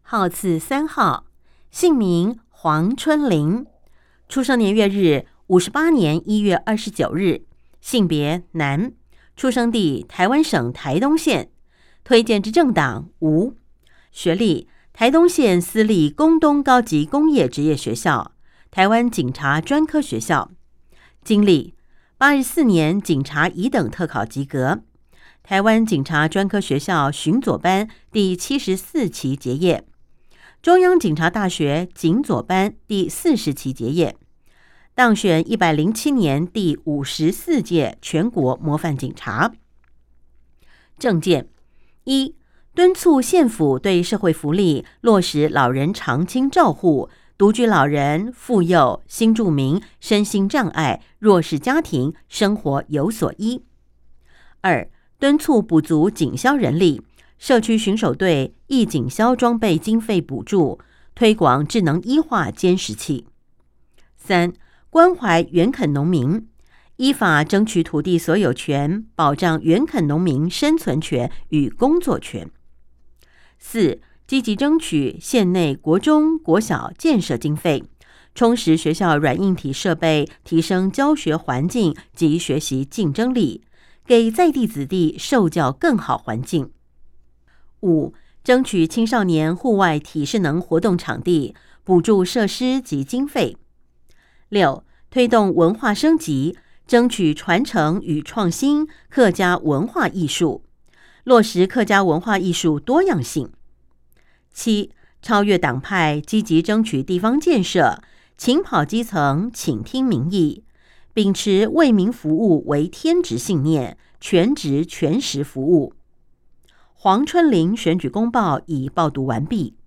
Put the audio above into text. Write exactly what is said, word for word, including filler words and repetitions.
号次三号，姓名黄春玲，出生年月日五十八年一月二十九日，性别男，出生地台湾省台东县，推荐之政党无，学历台东县私立宫东高级工业职业学校、台湾警察专科学校，经历八十四年警察乙等特考及格，台湾警察专科学校巡佐班第七十四期结业，中央警察大学警佐班第四十期结业，当选一百零七年第五十四届全国模范警察。政见一，敦促县府对社会福利落实老人长青照护、独居老人、妇幼、新住民、身心障碍、弱势家庭生活有所依。二，敦促补足警消人力，社区巡守队义警消装备经费补助，推广智能医化监视器。三，关怀原垦农民，依法争取土地所有权，保障原垦农民生存权与工作权。四，积极争取县内国中、国小建设经费，充实学校软硬体设备，提升教学环境及学习竞争力，给在地子弟受教更好环境。五，争取青少年户外体适能活动场地，补助设施及经费。六，推动文化升级，争取传承与创新客家文化艺术，落实客家文化艺术多样性。七，超越党派，积极争取地方建设，勤跑基层，倾听民意，秉持为民服务为天职信念，全职全时服务。黄春玲选举公报已报读完毕。